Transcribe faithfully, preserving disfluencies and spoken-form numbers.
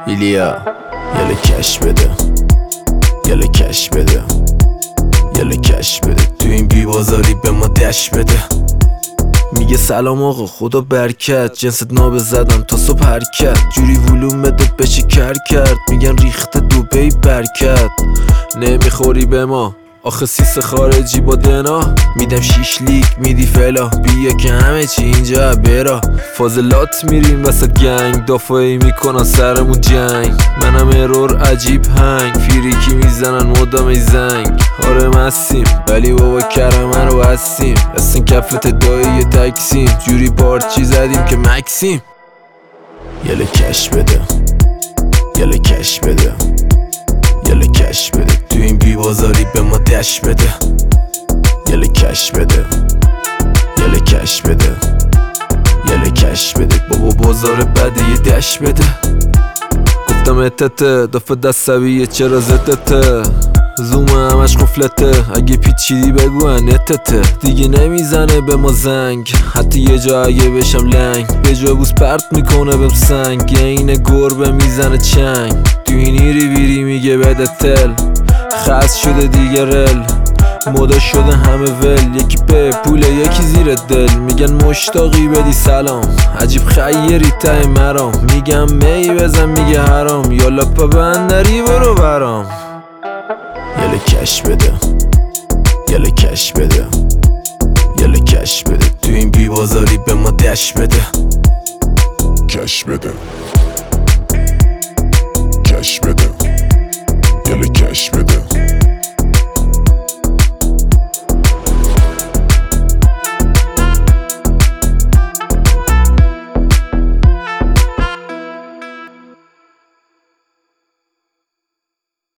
ایلیا یله کش بده، یله کش بده، یله کش بده، تو این بی بازاری به ما دش بده. میگه سلام آقا خدا برکت، جنست نابه زدم تا صبح حرکت، جوری ولوم بده بشه کر کرد، میگن ریخته دوبی برکت. نمیخوری به ما آخه سیس خارجی با دنا، میدم شیش لیک میدی فلا، بیا که همه چی اینجا برا. فاضلات میریم وسط گنگ، دافایی میکنن سرمون جنگ، منم ارور عجیب هنگ، فیریکی میزنن مدام ای زنگ. آره مستیم ولی بابا کرمه رو هستیم، اسن کفت دایی تکسیم، جوری بارچی زدیم که مکسیم. یله کش بده، یله کش بده، یله کش بده، تو این بی بازاری به ما دش بده. یله کش بده، یله کش بده، یله کش بده، بابا بازار بده یه دش بده. گفتم اتته دافه دستویه چرا زدته، زوم همش قفلته، اگه پیچیدی بگو انتته، دیگه نمیزنه به ما زنگ، حتی یه جا اگه بشم لنگ، به جا بوس پرت میکنه بهم سنگ، یه اینه گربه میزنه چنگ، تو این ایری بیری میگه بده تل، خست شده دیگه رل، مودا شده همه ول، یکی به پوله یکی زیر دل، میگن مشتاقی بدی سلام، عجیب خیری ته مرام، میگم می بزن میگه حرام، یالا پا بندری برو برام. یله کش بده، یله کش بده، یله کش بده، تو این بی بازاری به ما دش بده. کش بده، کش بده، یله کش بده.